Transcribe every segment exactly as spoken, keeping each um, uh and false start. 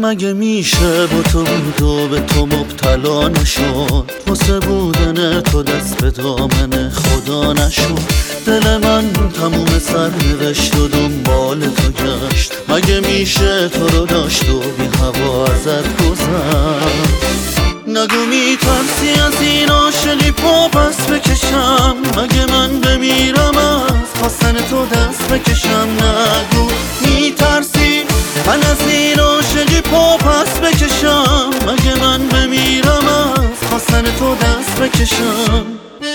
مگه میشه با تو بود و به تو مبتلا نشد، واسه بودن تو دست به دامن خدا نشد. دل من تموم سرنوشت و دنبال تو گشت، مگه میشه تو رو داشت و بی هوا ازت گذشت. نگو میترسی از این عاشقی پا پس بکشم، مگه من بمیرم از خواستن تو دست بکشم. نگو میترسی من از این عاشقی پا پس بکشم، مگه من بمیرم از خواستن تو دست بکشم.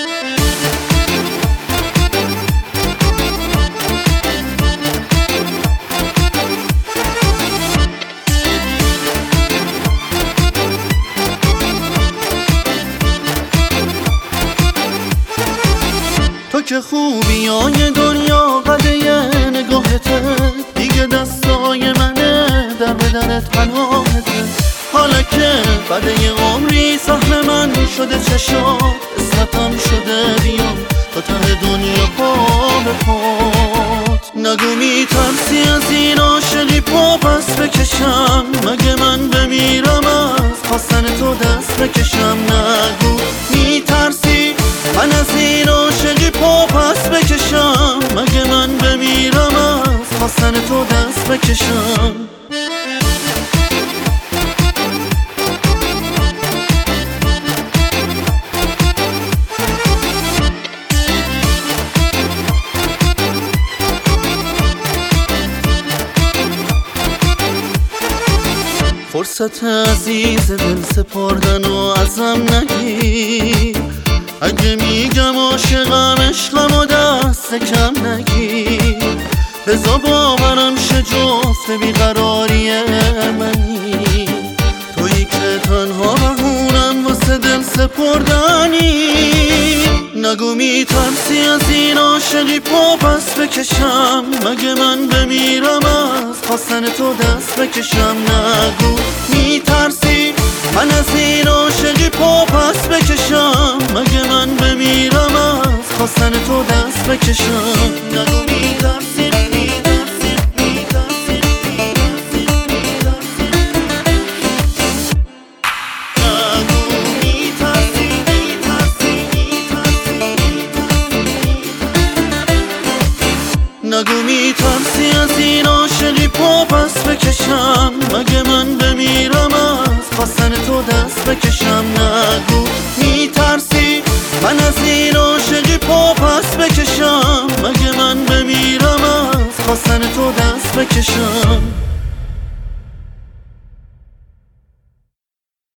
تو که خوبی های دنیا قده نگاهته، دیگه دستای منه در بدنت پناهته. حالا که بعد یه عمری سهم من شده چشات، اسمتم شده بیام تا ته دنیا پا به پات. نگو میترسی از این عاشقی پا پس بکشم، مگه من بمیرم از خواستن تو دست بکشم. نگو میترسی من از این عاشقی پا پس بکشم، مگه من بمیرم از خواستن تو دست بکشم. فرصت عزیز دل سپردن و ازم نگیر، اگه میگم عاشقم عشقم و دست کم نگیر. بذار باورم شه جفت بیقراری منی، تویی که تنها بهونم واسه دل سپردنی. نگو میترسی از این عاشقی پا پس بکشم، مگه من بمیرم از خواستن تو دست بکشم. نگو میترسی من از این عاشقی پا پس بکشم، مگه من بمیرم از خواستن تو دست بکشم. نگو میترسی میترسی میترسی میترسی میترسی نگو میترسی میترسی میترسی نگو میترسی از این عاشقی پا پس بکشم، مگه من بمیرم از خواستن تو دست بکشم. نگو میترسی من از این عاشقی پا پس بکشم، مگه من بمیرم از خواستن تو دست بکشم.